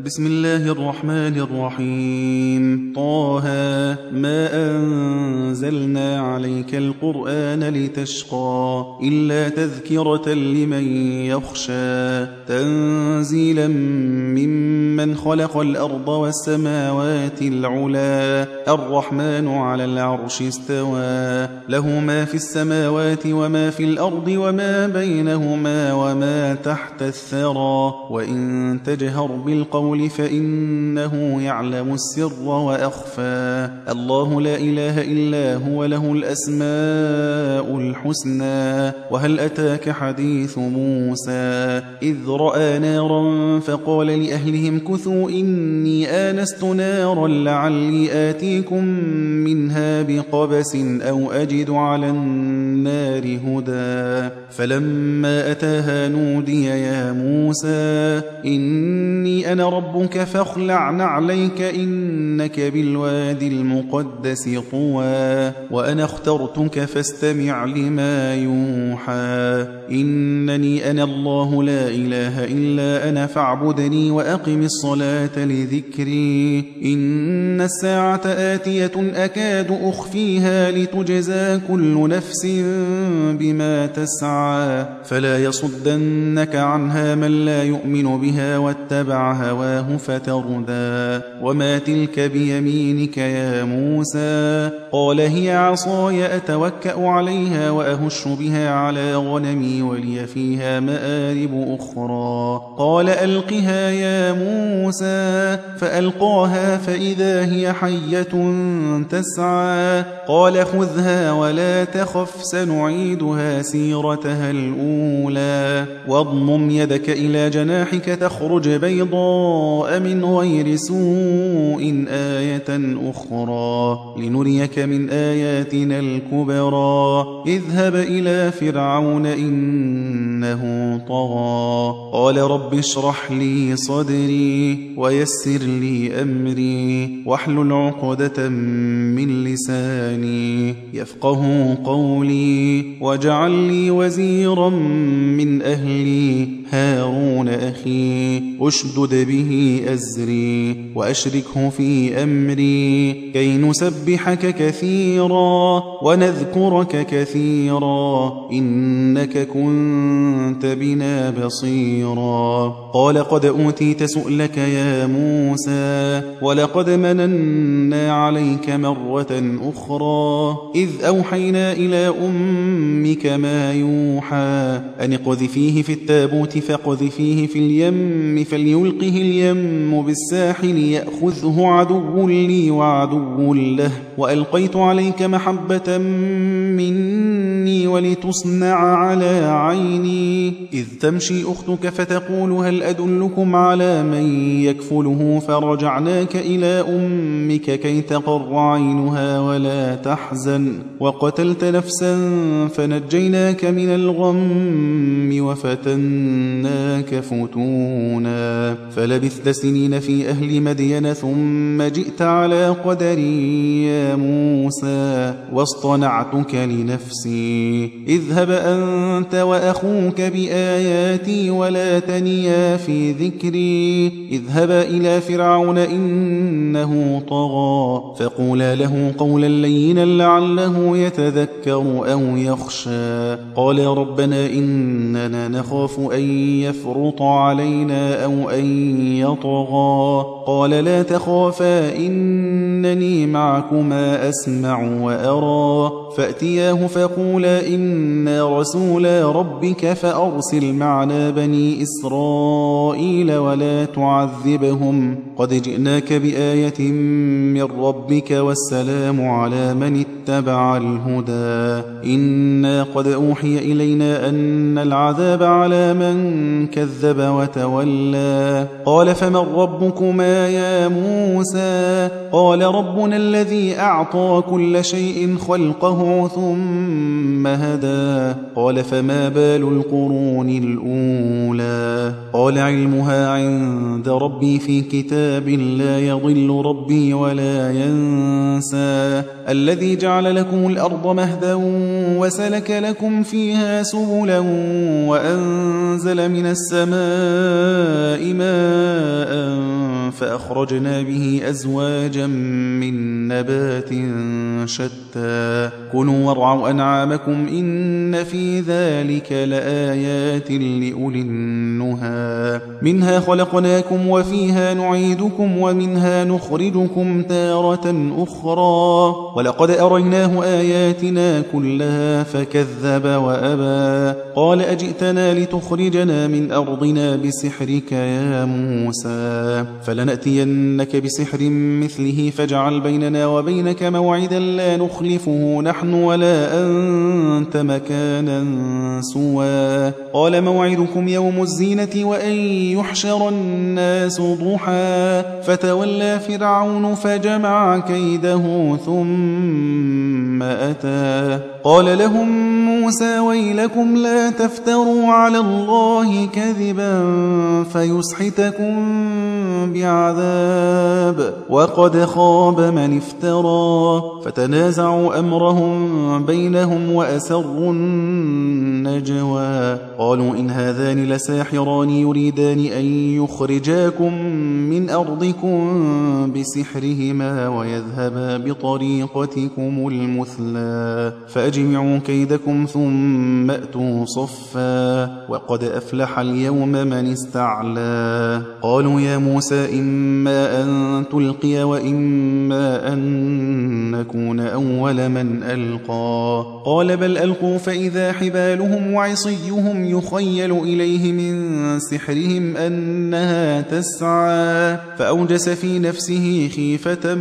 بسم الله الرحمن الرحيم. طه ما أنزلنا عليك القرآن لتشقى إلا تذكرة لمن يخشى تنزيلا ممن خلق الأرض والسماوات العلا الرحمن على العرش استوى له ما في السماوات وما في الأرض وما بينهما وما تحت الثرى وإن تجهر بالقول فإنه يعلم السر وأخفى الله لا إله إلا هو له الأسماء الحسنى وهل أتاك حديث موسى إذ رأى نارا فقال لأهلهم كثوا إني آنست نارا لعلي آتيكم منها بقبس أو أجد على النار هدى فلما أتاها نودي يا موسى إني أنا ربك فاخلع نعليك إنك بالوادي المقدس طوى وأنا اخترتك فاستمع لما يوحى إنني أنا الله لا إله إلا أنا فاعبدني وأقم الصلاة لذكري إن الساعة آتية أكاد أخفيها لتجزى كل نفس بما تسعى فلا يصدنك عنها من لا يؤمن بها واتبع هواه فتردى وما تلك بيمينك يا موسى قال هي عصاي أتوكأ عليها وأهش بها على غنمي ولي فيها مآرب أخرى قال ألقها يا موسى فألقاها فإذا هي حية تسعى قال خذها ولا تخف سنعيدها سيرتها الأولى واضمم يدك إلى جناحك تخرج بيضاء من غير سوء آية أخرى لنريك من آياتنا الكبرى اذهب إلى فرعون إنه طغى قال رب اشرح لي صدري ويسر لي أمري واحلل عقدة من لساني يفقه قولي واجعل لي وزيرا من أهلي هارون أخي أشدد به أزري وأشركه في أمري كي نسبحك كثيرا ونذكرك كثيرا إنك كنت بنا بصيرا قال قد أوتيت سؤلك يا موسى ولقد مننا عليك مرة أخرى إذ أوحينا إلى أمك ما يوحى أن اقذفيه في التابوت فاقذفيه في اليم فليلقه اليم بالساحل يأخذه عدو لي وعدو له وألقيت عليك محبة مني ولتصنع على عيني إذ تمشي أختك فتقول هل أدلكم على من يكفله فرجعناك إلى أمك كي تقر عينها ولا تحزن وقتلت نفسا فنجيناك من الغم وفتناك فتونا فلبثت سنين في أهل مدين ثم جئت على قدري يا موسى واصطنعتك لنفسي اذهب أنت وأخوك بآياتي ولا تنيا في ذكري اذهب إلى فرعون إنه طغى فقولا له قولا لينا لعله يتذكر أو يخشى قال ربنا إننا نخاف أن يفرط علينا أو أن يطغى قال لا تخافا إنني معكما أسمع وأرى فأتياه فقولا إنا رسولا ربك فأرسل معنا بني إسرائيل ولا تعذبهم قد جئناك بآية من ربك والسلام على من اتبع الهدى إنا قد أوحي إلينا أن العذاب على من كذب وتولى قال فمن ربكما يا موسى قال ربنا الذي أعطى كل شيء خلقه ثم هدى قال فما بال القرون الأولى قال علمها عند ربي في كتاب لا يضل ربي ولا ينسى الذي جعل لكم الأرض مهدا وسلك لكم فيها سبلا وأنزل من السماء ماء فأخرجنا به أزواجا من نبات شتى كلوا وارعوا أنعامكم إن في ذلك لآيات لأولي النهى منها خلقناكم وفيها نعيدكم ومنها نخرجكم تارة أخرى ولقد أريناه آياتنا كلها فكذب وأبى قال أجئتنا لتخرجنا من أرضنا بسحرك يا موسى فلنأتينك بسحر مثله فاجعل بيننا وبينك موعدا لا نخلفه نحن ولا أنت مكانا سوى قال موعدكم يوم الزينة وأن يحشر الناس ضحى فتولى فرعون فجمع كيده ثم أتى قال لهم موسى ويلكم لا تفتروا على الله كذبا فيسحتكم بعذاب وقد خاب من افترى فتنازعوا أمرهم بينهم وأسروا النجوى قالوا إن هذان لساحران يريدان أن يخرجاكم من أرضكم بسحرهما ويذهبا بطريقتكم المثلى فأجمعوا كيدكم ثم أتوا صفا وقد أفلح اليوم من استعلى قالوا يا موسى إما أن تلقي وإما أن نكون أول من ألقى قال بل ألقوا فإذا حبالهم وعصيهم يخيل إليه من سحرهم أنها تسعى فأوجس في نفسه خيفة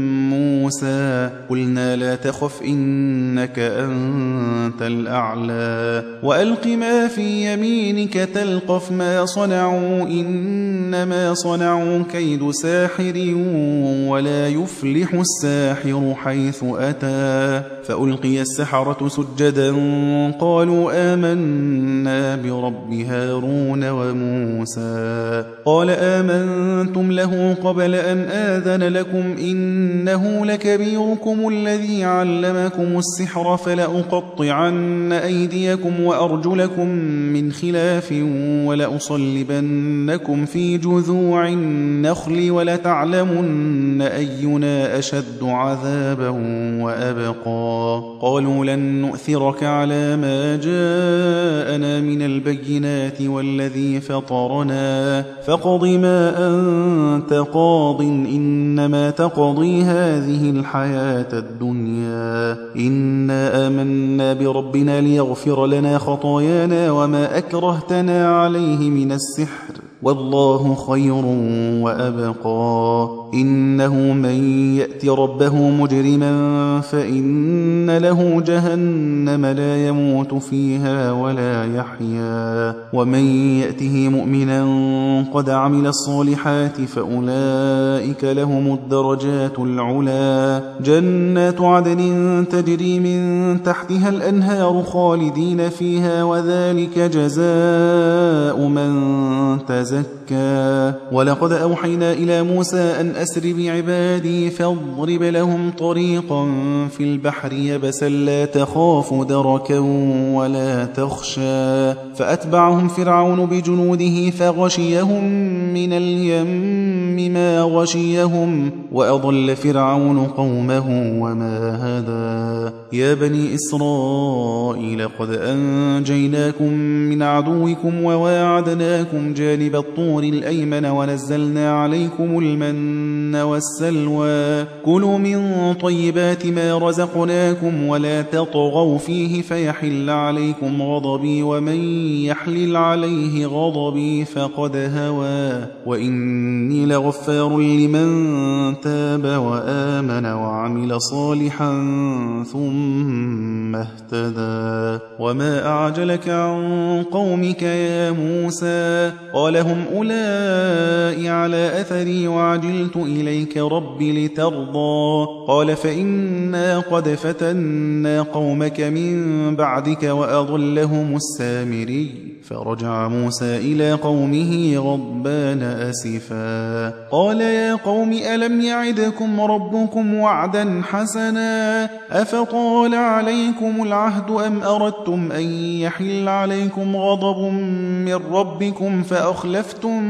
موسى قلنا لا تخف إنك أنت الأعلى وألق ما في يمينك تلقف ما صنعوا إنما صنعوا كيد ساحر ولا يفلح الساحر حيث أتى فألقي السحرة سجدا قالوا آمنا برب هارون وموسى قال آمنتم له قبل أن آذن لكم إنه لكبيركم الذي علمكم السحر فلأقطعن أيديكم وأرجلكم من خلاف ولأصلبنكم في جذوع النخل ولتعلمن أينا أشد عذابا وأبقى قالوا لن نؤثرك على ما جاءنا من البينات والذي فطرنا فاقض ما أنت قاض إنما تقضي هذه الحياة الدنيا إنا آمنا بربنا ليغفر لنا خطايانا وما أكرهتنا عليه من السحر والله خير وأبقى إنه من يأت ربه مجرما فإن له جهنم لا يموت فيها ولا يحيا ومن يأته مؤمنا قد عمل الصالحات فأولئك لهم الدرجات العلا جنات عدن تجري من تحتها الأنهار خالدين فيها وذلك جزاء من تزكى ولقد أوحينا إلى موسى أن أسر بعبادي فاضرب لهم طريقا في البحر يبسا لا تخاف دركا ولا تخشى فأتبعهم فرعون بجنوده فغشيهم من اليم ما غشيهم وأضل فرعون قومه وما هدى يا بني إسرائيل قد أنجيناكم من عدوكم وواعدناكم جانب الطور الأيمن ونزلنا عليكم المن والسلوى كلوا من طيبات ما رزقناكم ولا تطغوا فيه فيحل عليكم غضبي ومن يحلل عليه غضبي فقد هوى وإني لغفار لمن تاب وآمن وعمل صالحا ثم اهتدى وما أعجلك عن قومك يا موسى قال هم أولئك على أثري وعجلت إليك ربي لترضى قال فإنا قد فتنا قومك من بعدك وأضلهم السامري فرجع موسى إلى قومه غضبان أسفا قال يا قوم ألم يعدكم ربكم وعدا حسنا أفطال عليكم العهد أم أردتم أن يحل عليكم غضب من ربكم فأخلفتم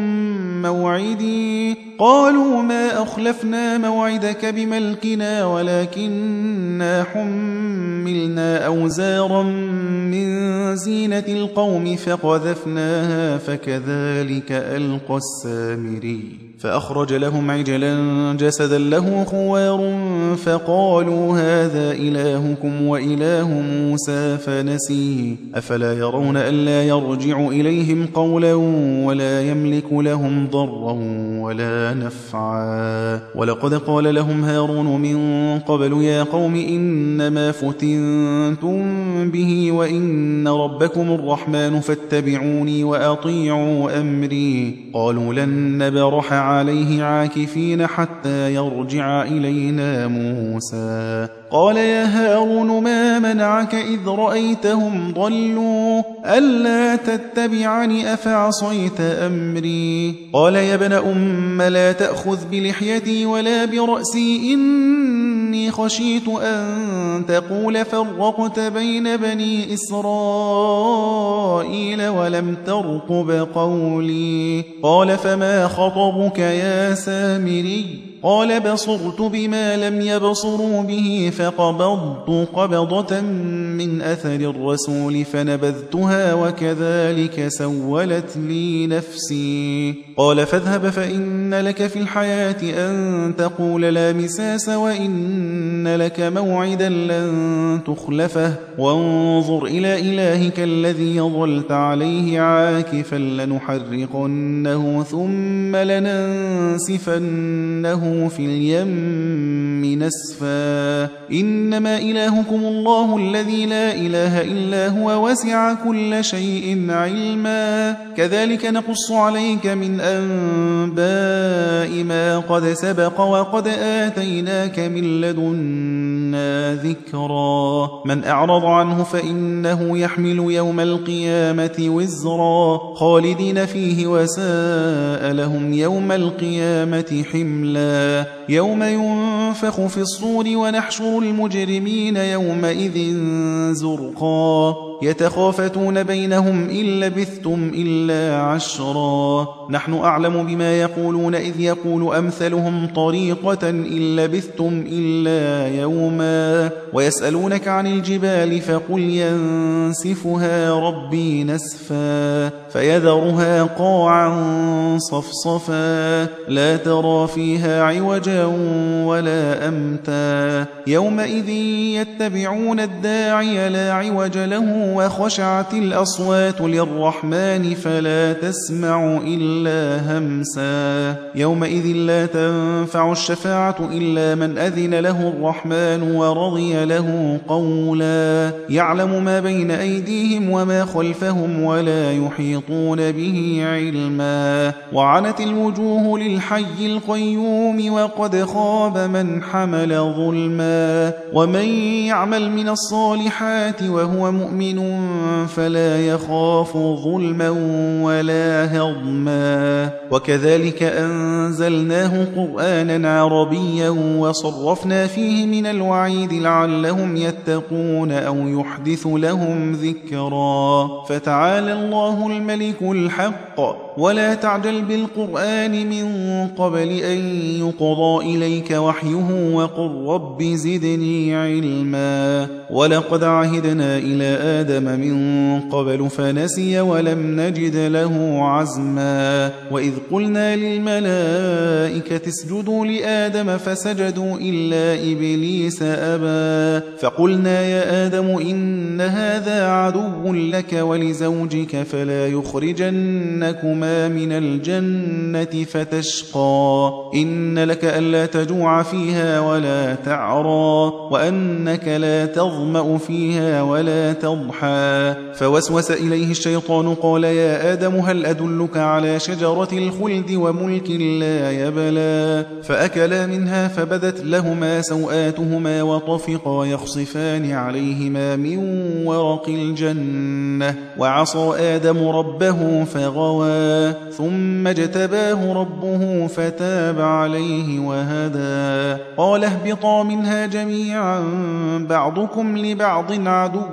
موعدي قالوا ما أخلفنا موعدك بملكنا ولكننا حملنا أوزارا من زينة القوم فقذفناها فكذلك ألقى السامري فأخرج لهم عجلا جسدا له خوار فقالوا هذا إلهكم وإله موسى فنسيه أفلا يرون ألا يرجع إليهم قولا ولا يملك لهم ضرا ولا نفعا ولقد قال لهم هارون من قبل يا قوم إنما فتنتم به وإن ربكم الرحمن فاتبعوني وأطيعوا أمري قالوا لن نبرح عليه عاكفين حتى يرجع إلينا موسى قال يا هارون ما منعك إذ رأيتهم ضلوا ألا تتبعني أفعصيت أمري قال يا ابن أم لا تأخذ بلحيتي ولا برأسي إني خشيت أن تقول فرقت بين بني إسرائيل ولم ترقب قولي قال فما خطبك يا سامري قال بصرت بما لم يبصروا به فقبضت قبضة من أثر الرسول فنبذتها وكذلك سولت لي نفسي قال فاذهب فإن لك في الحياة أن تقول لا مساس وإن لك موعدا لن تخلفه وانظر إلى إلهك الذي ظلت عليه عاكفا لنحرقنه ثم لننسفنه في اليم نسفا إنما إلهكم الله الذي لا إله إلا هو وسع كل شيء علما كذلك نقص عليك من أنباء ما قد سبق وقد آتيناك من لدنا ذكرا من أعرض عنه فإنه يحمل يوم القيامة وزرا خالدين فيه وساء لهم يوم القيامة حملا يوم ينفخ في الصور ونحشر المجرمين يومئذ زرقا يتخافتون بينهم إن لبثتم إلا عشرا نحن أعلم بما يقولون إذ يقول أمثلهم طريقة إن لبثتم إلا يوما ويسألونك عن الجبال فقل ينسفها ربي نسفا فيذرها قاعا صفصفا لا ترى فيها عوجا ولا أمتا يومئذ يتبعون الداعي لا عوج له وخشعت الأصوات للرحمن فلا تسمع إلا همسا يومئذ لا تنفع الشفاعة إلا من أذن له الرحمن ورضي له قولا يعلم ما بين أيديهم وما خلفهم ولا يحيطون به علما وعنت الوجوه للحي القيوم وقد خاب من حمل ظلما ومن يعمل من الصالحات وهو مؤمن فلا يخاف ظلما ولا هضما وكذلك أنزلناه قرآنا عربيا وصرفنا فيه من الوعيد لعلهم يتقون أو يحدث لهم ذكرا فتعالى الله الملك الحق ولا تعجل بالقرآن من قبل أن يقضى إليك وحيه وقل رب زدني علما ولقد عهدنا إلى آدم من قبل فنسي ولم نجد له عزما وإذ قلنا للملائكة اسجدوا لآدم فسجدوا إلا إبليس أبى فقلنا يا آدم إن هذا عدو لك ولزوجك فلا يخرجنكما من الجنة فتشقى إن لك ألا تجوع فيها ولا تعرى وأنك لا تظمأ فيها ولا تضحى ضحى فوسوس إليه الشيطان قال يا آدم هل أدلك على شجرة الخلد وملك لا يبلى فأكلا منها فبدت لهما سوآتهما وطفقا يخصفان عليهما من ورق الجنة وعصى آدم ربه فغوى ثم اجتباه ربه فتاب عليه وهدى قال اهبطا منها جميعا بعضكم لبعض عدو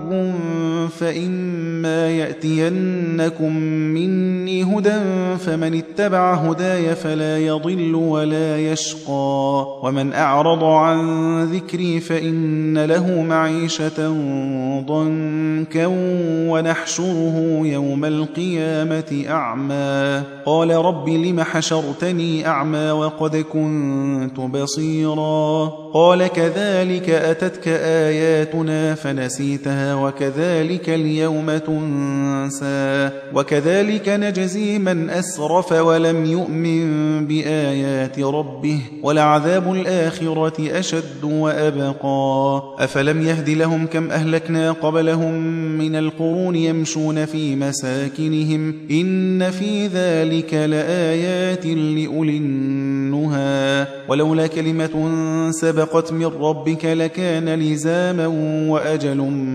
فإما يأتينكم مني هدى فمن اتبع هداي فلا يضل ولا يشقى ومن أعرض عن ذكري فإن له معيشة ضنكا ونحشره يوم القيامة أعمى قال رب لم حشرتني أعمى وقد كنت بصيرا قال كذلك أتتك آياتنا فنسيتها وكذلك اليوم تنسى وكذلك نجزي من أسرف ولم يؤمن بآيات ربه ولعذاب الآخرة أشد وأبقى أفلم يهد لهم كم أهلكنا قبلهم من القرون يمشون في مساكنهم إن في ذلك لآيات لأولي النهى ولولا كلمة سبقت من ربك لكان لزاما وأجل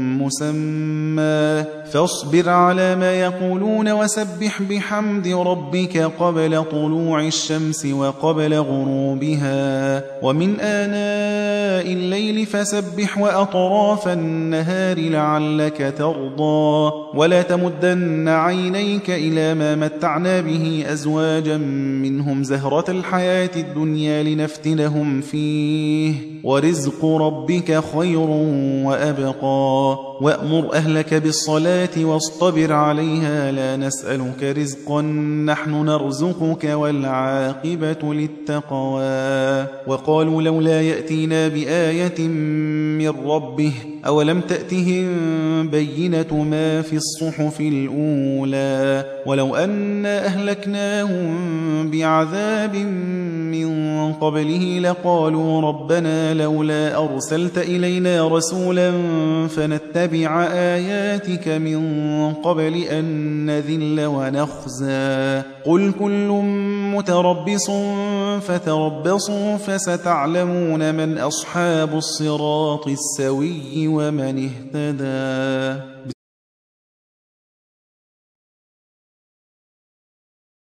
مسمى فاصبر على ما يقولون وسبح بحمد ربك قبل طلوع الشمس وقبل غروبها ومن آناء الليل فسبح وأطراف النهار لعلك ترضى ولا تمدن عينيك إلى ما متعنا به أزواجا منهم زهرة الحياة الدنيا لنفتنهم فيه ورزق ربك خير وأبقى وأمر أهلك بالصلاة واصطبر عليها لا نسألك رزقا نحن نرزقك والعاقبة للتقوى وقالوا لولا يأتينا بآية من ربه أولم تأتهم بينة ما في الصحف الأولى ولو أنا أهلكناهم بعذاب من قبله لقالوا ربنا لولا أرسلت إلينا رسولا فنتبع آياتك من قبل أن نذل ونخزى قل كل متربص فتربصوا فستعلمون من أصحاب الصراط السوي ومن اهتدى